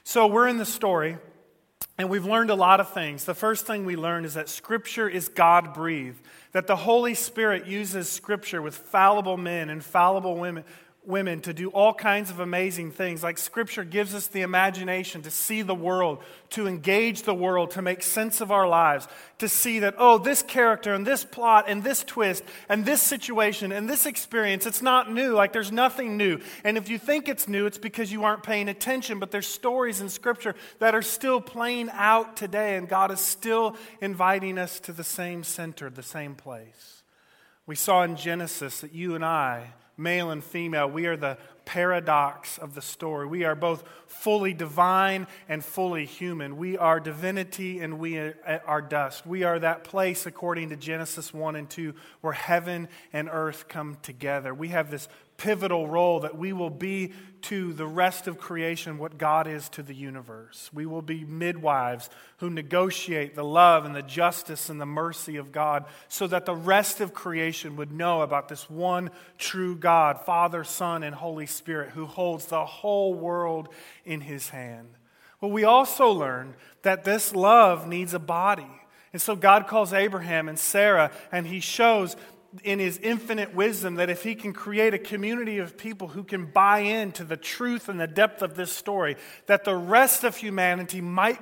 So we're in the story, and we've learned a lot of things. The first thing we learned is that Scripture is God-breathed, that the Holy Spirit uses Scripture with fallible men and fallible women to do all kinds of amazing things. Like Scripture gives us the imagination to see the world, to engage the world, to make sense of our lives, to see that, oh, this character and this plot and this twist and this situation and this experience, it's not new. Like there's nothing new. And if you think it's new, it's because you aren't paying attention. But there's stories in Scripture that are still playing out today, and God is still inviting us to the same center, the same place. We saw in Genesis that you and I, male and female, we are the paradox of the story. We are both fully divine and fully human. We are divinity and we are dust. We are that place, according to Genesis 1 and 2, where heaven and earth come together. We have this pivotal role that we will be to the rest of creation what God is to the universe. We will be midwives who negotiate the love and the justice and the mercy of God so that the rest of creation would know about this one true God, Father, Son, and Holy Spirit, who holds the whole world in His hand. Well, we also learn that this love needs a body. And so God calls Abraham and Sarah, and He shows in His infinite wisdom that if He can create a community of people who can buy into the truth and the depth of this story, that the rest of humanity might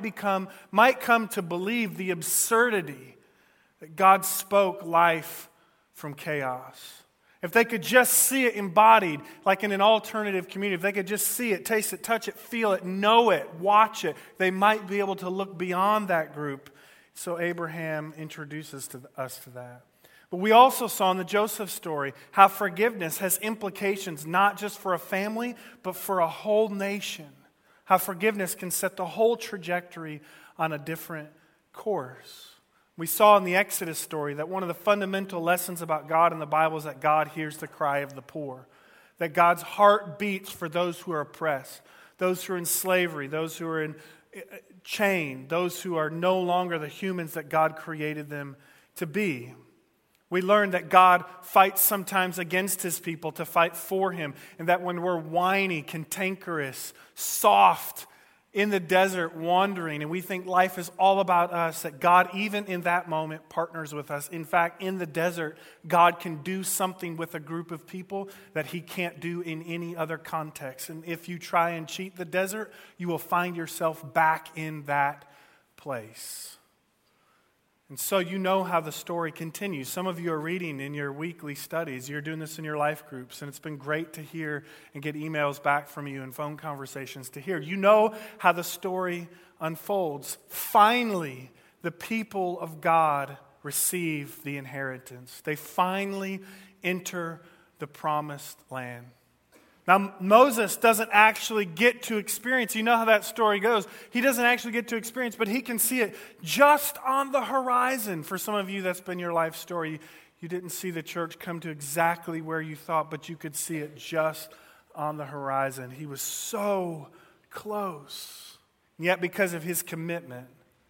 come to believe the absurdity that God spoke life from chaos. If they could just see it embodied like in an alternative community, if they could just see it, taste it, touch it, feel it, know it, watch it, they might be able to look beyond that group. So Abraham introduces us to that. But we also saw in the Joseph story how forgiveness has implications not just for a family, but for a whole nation. How forgiveness can set the whole trajectory on a different course. We saw in the Exodus story that one of the fundamental lessons about God in the Bible is that God hears the cry of the poor. That God's heart beats for those who are oppressed, those who are in slavery, those who are in chain, those who are no longer the humans that God created them to be. We learned that God fights sometimes against His people to fight for Him. And that when we're whiny, cantankerous, soft, in the desert wandering, and we think life is all about us, that God, even in that moment, partners with us. In fact, in the desert, God can do something with a group of people that He can't do in any other context. And if you try and cheat the desert, you will find yourself back in that place. And so you know how the story continues. Some of you are reading in your weekly studies. You're doing this in your life groups. And it's been great to hear and get emails back from you and phone conversations to hear. You know how the story unfolds. Finally, the people of God receive the inheritance. They finally enter the promised land. Now, Moses doesn't actually get to experience, you know how that story goes. He doesn't actually get to experience, but he can see it just on the horizon. For some of you, that's been your life story. You didn't see the church come to exactly where you thought, but you could see it just on the horizon. He was so close. And yet, because of his commitment,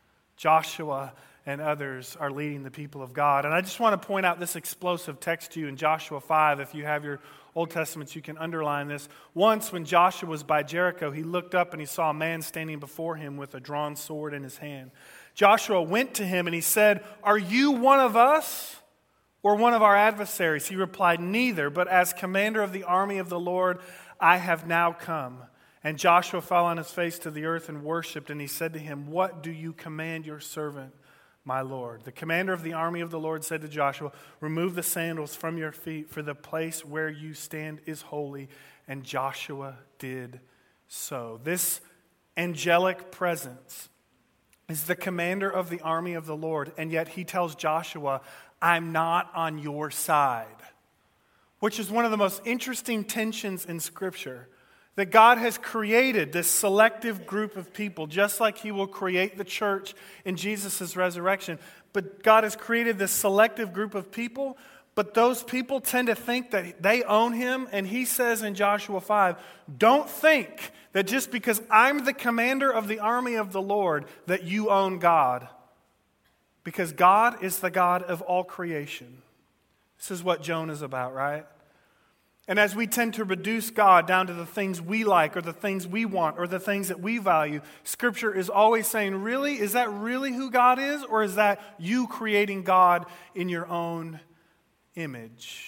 Joshua and others are leading the people of God. And I just want to point out this explosive text to you in Joshua 5. If you have your Old Testaments, you can underline this. Once when Joshua was by Jericho, he looked up and he saw a man standing before him with a drawn sword in his hand. Joshua went to him and he said, "Are you one of us or one of our adversaries?" He replied, "Neither, but as commander of the army of the Lord, I have now come." And Joshua fell on his face to the earth and worshipped, and he said to him, "What do you command your servant, my Lord?" The commander of the army of the Lord said to Joshua, "Remove the sandals from your feet, for the place where you stand is holy." And Joshua did so. This angelic presence is the commander of the army of the Lord, and yet he tells Joshua, "I'm not on your side," which is one of the most interesting tensions in Scripture. That God has created this selective group of people, just like He will create the church in Jesus' resurrection. But God has created this selective group of people, but those people tend to think that they own Him. And He says in Joshua 5, don't think that just because I'm the commander of the army of the Lord, that you own God. Because God is the God of all creation. This is what Jonah is about, right? And as we tend to reduce God down to the things we like or the things we want or the things that we value, Scripture is always saying, really? Is that really who God is? Or is that you creating God in your own image?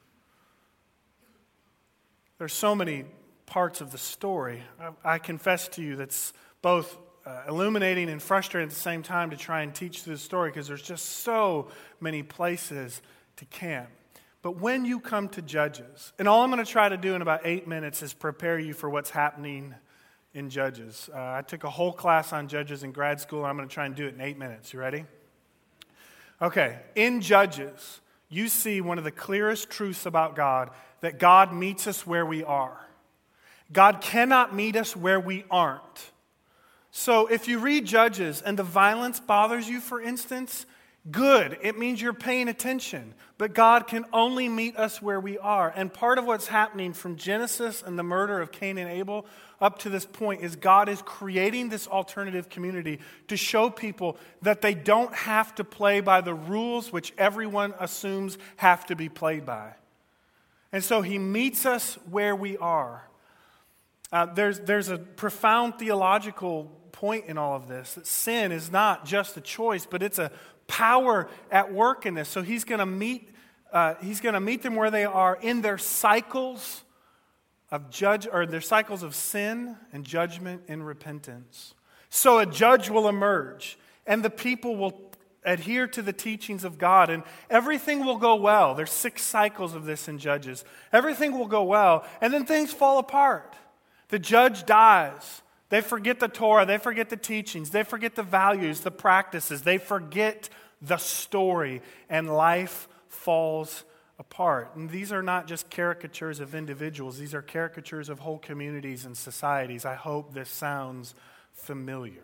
There's so many parts of the story. I confess to you that's both illuminating and frustrating at the same time to try and teach through the story because there's just so many places to camp. But when you come to Judges, and all I'm going to try to do in about 8 minutes is prepare you for what's happening in Judges. I took a whole class on Judges in grad school, and I'm going to try and do it in 8 minutes. You ready? Okay, in Judges, you see one of the clearest truths about God, that God meets us where we are. God cannot meet us where we aren't. So if you read Judges and the violence bothers you, for instance, good. It means you're paying attention. But God can only meet us where we are. And part of what's happening from Genesis and the murder of Cain and Abel up to this point is God is creating this alternative community to show people that they don't have to play by the rules which everyone assumes have to be played by. And so he meets us where we are. There's a profound theological point in all of this, that sin is not just a choice, but it's a power at work in this. So he's going to meet them where they are in their cycles of their cycles of sin and judgment and repentance. So a judge will emerge, and the people will adhere to the teachings of God, and everything will go well. There's 6 cycles of this in Judges. Everything will go well, and then things fall apart. The judge dies. They forget the Torah. They forget the teachings. They forget the values, the practices. They forget the story, and life falls apart. And these are not just caricatures of individuals. These are caricatures of whole communities and societies. I hope this sounds familiar.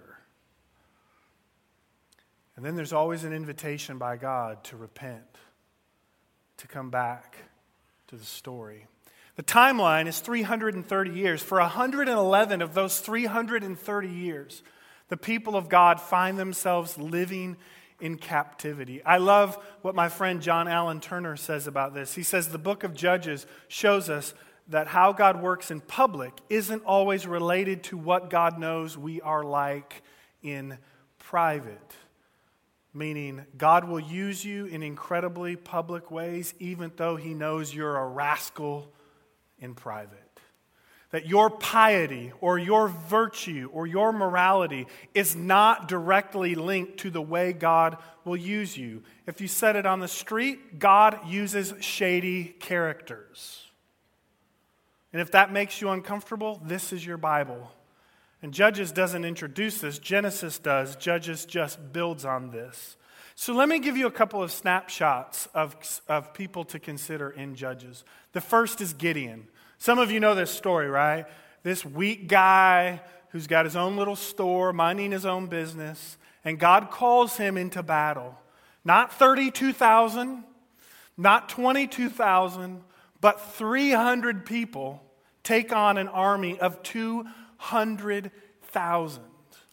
And then there's always an invitation by God to repent, to come back to the story. The timeline is 330 years. For 111 of those 330 years, the people of God find themselves living in captivity. I love what my friend John Allen Turner says about this. He says the book of Judges shows us that how God works in public isn't always related to what God knows we are like in private. Meaning, God will use you in incredibly public ways, even though He knows you're a rascal in private. That your piety or your virtue or your morality is not directly linked to the way God will use you. If you said it on the street, God uses shady characters. And if that makes you uncomfortable, this is your Bible. And Judges doesn't introduce this, Genesis does. Judges just builds on this. So let me give you a couple of snapshots of people to consider in Judges. The first is Gideon. Some of you know this story, right? This weak guy who's got his own little store, minding his own business, and God calls him into battle. Not 32,000, not 22,000, but 300 people take on an army of 200,000.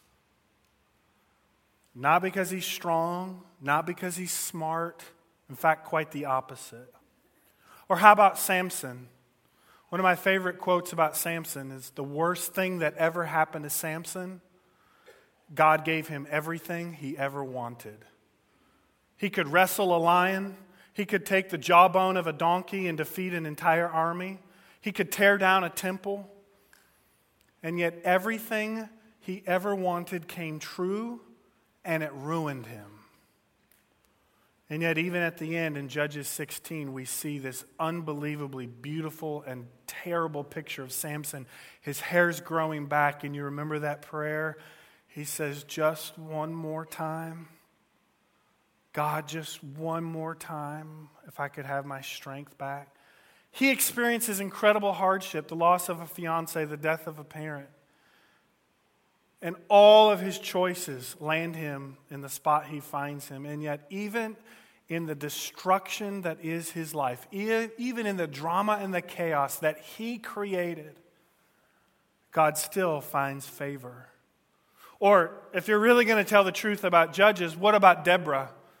Not because he's strong, not because he's smart. In fact, quite the opposite. Or how about Samson? One of my favorite quotes about Samson is the worst thing that ever happened to Samson, God gave him everything he ever wanted. He could wrestle a lion. He could take the jawbone of a donkey and defeat an entire army. He could tear down a temple. And yet everything he ever wanted came true, and it ruined him. And yet even at the end in Judges 16, we see this unbelievably beautiful and terrible picture of Samson. His hair's growing back, and you remember that prayer? He says, just one more time. God, just one more time, if I could have my strength back. He experiences incredible hardship, the loss of a fiance, the death of a parent. And all of his choices land him in the spot he finds him. And yet even in the destruction that is his life, even in the drama and the chaos that he created, God still finds favor. Or if you're really going to tell the truth about Judges, what about Deborah?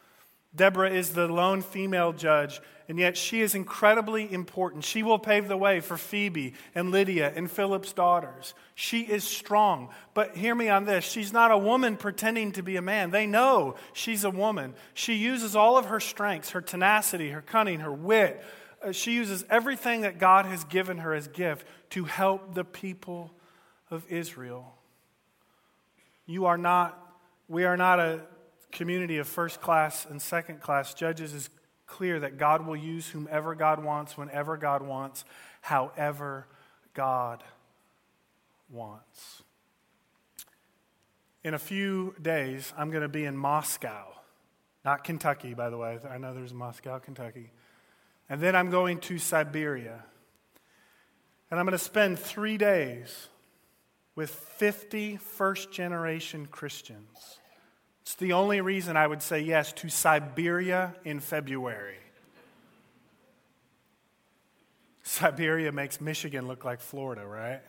Deborah is the lone female judge, and yet she is incredibly important. She will pave the way for Phoebe and Lydia and Philip's daughters. She is strong. But hear me on this. She's not a woman pretending to be a man. They know she's a woman. She uses all of her strengths, her tenacity, her cunning, her wit. She uses everything that God has given her as gift to help the people of Israel. We are not a community of first class and second class judges. Is clear that God will use whomever God wants, whenever God wants, however God wants. In a few days, I'm going to be in Moscow. Not Kentucky, by the way. I know there's Moscow, Kentucky. And then I'm going to Siberia. And I'm going to spend 3 days with 50 first-generation Christians. It's the only reason I would say yes to Siberia in February. Siberia makes Michigan look like Florida, right?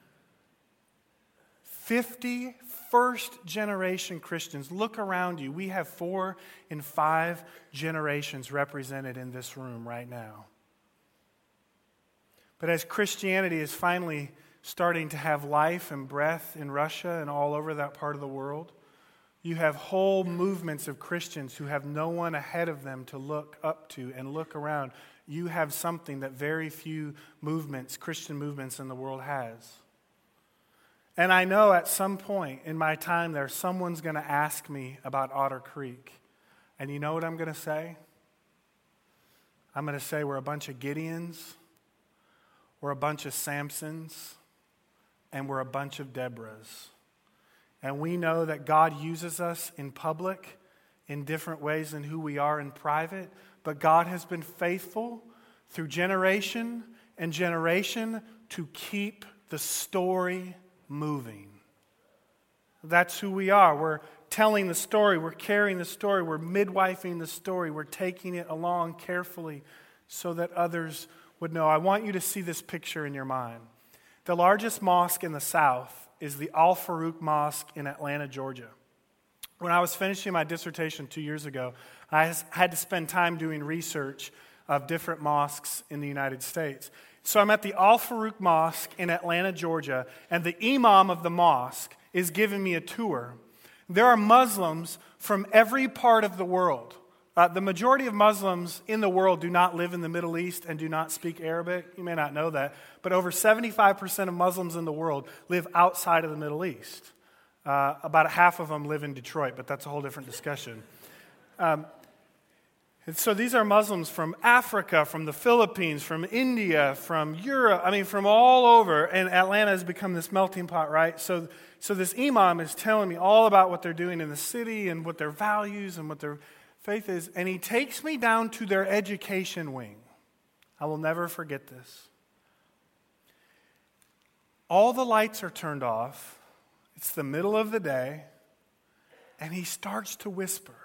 50 first-generation Christians. Look around you. We have 4 and 5 generations represented in this room right now. But as Christianity is finally starting to have life and breath in Russia and all over that part of the world, you have whole movements of Christians who have no one ahead of them to look up to and look around. You have something that very few movements, Christian movements in the world has. And I know at some point in my time there, someone's going to ask me about Otter Creek. And you know what I'm going to say? I'm going to say we're a bunch of Gideons, we're a bunch of Samsons, and we're a bunch of Deborahs. And we know that God uses us in public in different ways than who we are in private. But God has been faithful through generation and generation to keep the story moving. That's who we are. We're telling the story. We're carrying the story. We're midwifing the story. We're taking it along carefully so that others would know. I want you to see this picture in your mind. The largest mosque in the South is the Al Farouk Mosque in Atlanta, Georgia. When I was finishing my dissertation 2 years ago, I had to spend time doing research of different mosques in the United States. So I'm at the Al Farouk Mosque in Atlanta, Georgia, and the imam of the mosque is giving me a tour. There are Muslims from every part of the world. The majority of Muslims in the world do not live in the Middle East and do not speak Arabic. You may not know that, but over 75% of Muslims in the world live outside of the Middle East. About half of them live in Detroit, but that's a whole different discussion. And so these are Muslims from Africa, from the Philippines, from India, from Europe, from all over, and Atlanta has become this melting pot, right? So this imam is telling me all about what they're doing in the city and what their values and what their faith is, and he takes me down to their education wing. I will never forget this. All the lights are turned off. It's the middle of the day, and he starts to whisper.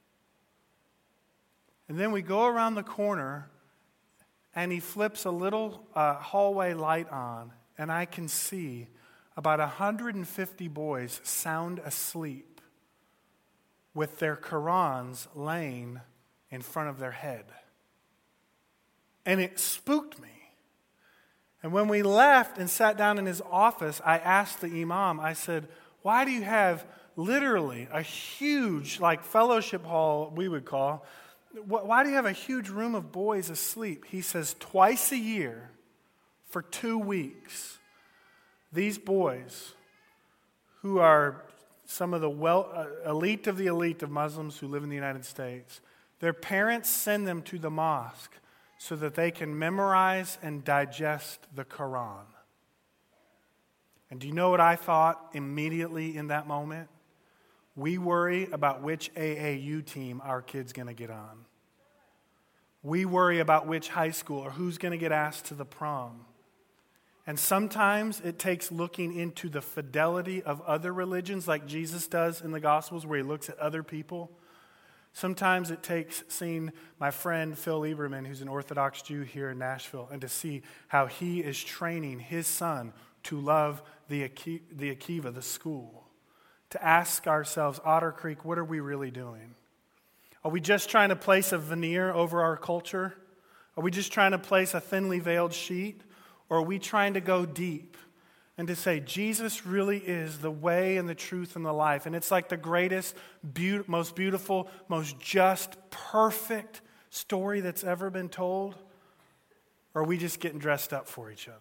And then we go around the corner, and he flips a little hallway light on, and I can see about 150 boys sound asleep with their Qurans laying in front of their head. And it spooked me. And when we left and sat down in his office, I asked the imam, I said, why do you have literally a huge, like fellowship hall, we would call, why do you have a huge room of boys asleep? He says, twice a year for 2 weeks, these boys who are some of the elite of the elite of Muslims who live in the United States, their parents send them to the mosque so that they can memorize and digest the Quran. And do you know what I thought immediately in that moment? We worry about which AAU team our kid's going to get on. We worry about which high school or who's going to get asked to the prom. And sometimes it takes looking into the fidelity of other religions like Jesus does in the Gospels where he looks at other people. Sometimes it takes seeing my friend Phil Lieberman, who's an Orthodox Jew here in Nashville, and to see how he is training his son to love the Akiva, the school. To ask ourselves, Otter Creek, what are we really doing? Are we just trying to place a veneer over our culture? Are we just trying to place a thinly veiled sheet? Or are we trying to go deep and to say, Jesus really is the way and the truth and the life? And it's like the greatest, most beautiful, most just, perfect story that's ever been told? Or are we just getting dressed up for each other?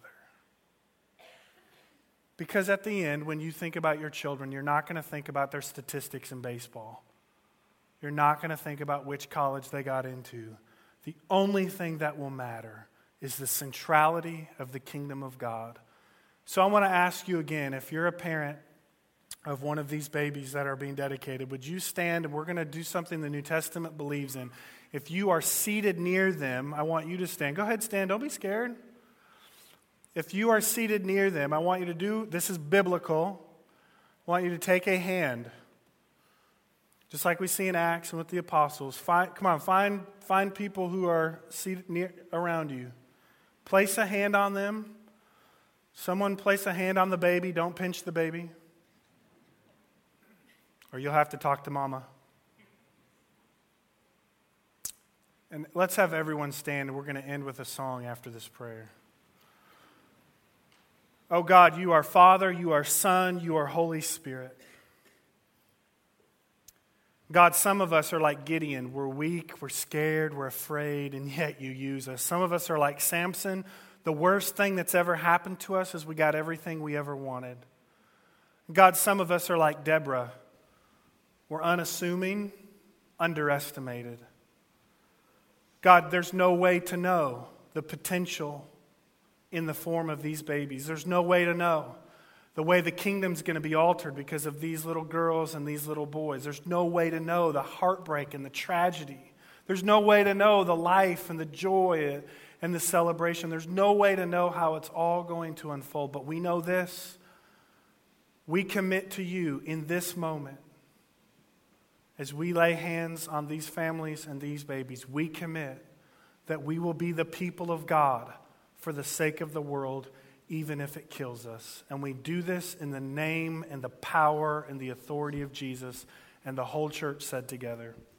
Because at the end, when you think about your children, you're not going to think about their statistics in baseball. You're not going to think about which college they got into. The only thing that will matter is the centrality of the kingdom of God. So I want to ask you again, if you're a parent of one of these babies that are being dedicated, would you stand, and we're going to do something the New Testament believes in. If you are seated near them, I want you to stand. Go ahead, stand. Don't be scared. If you are seated near them, I want you to do, this is biblical, I want you to take a hand. Just like we see in Acts and with the apostles. Find people who are seated around you. Place a hand on them. Someone place a hand on the baby. Don't pinch the baby. Or you'll have to talk to mama. And let's have everyone stand, and we're going to end with a song after this prayer. Oh God, you are Father, you are Son, you are Holy Spirit. God, some of us are like Gideon. We're weak, we're scared, we're afraid, and yet you use us. Some of us are like Samson. The worst thing that's ever happened to us is we got everything we ever wanted. God, some of us are like Deborah. We're unassuming, underestimated. God, there's no way to know the potential in the form of these babies. There's no way to know the way the kingdom's going to be altered because of these little girls and these little boys. There's no way to know the heartbreak and the tragedy. There's no way to know the life and the joy and the celebration. There's no way to know how it's all going to unfold. But we know this. We commit to you in this moment. As we lay hands on these families and these babies, we commit that we will be the people of God for the sake of the world, even if it kills us. And we do this in the name and the power and the authority of Jesus. And the whole church said together,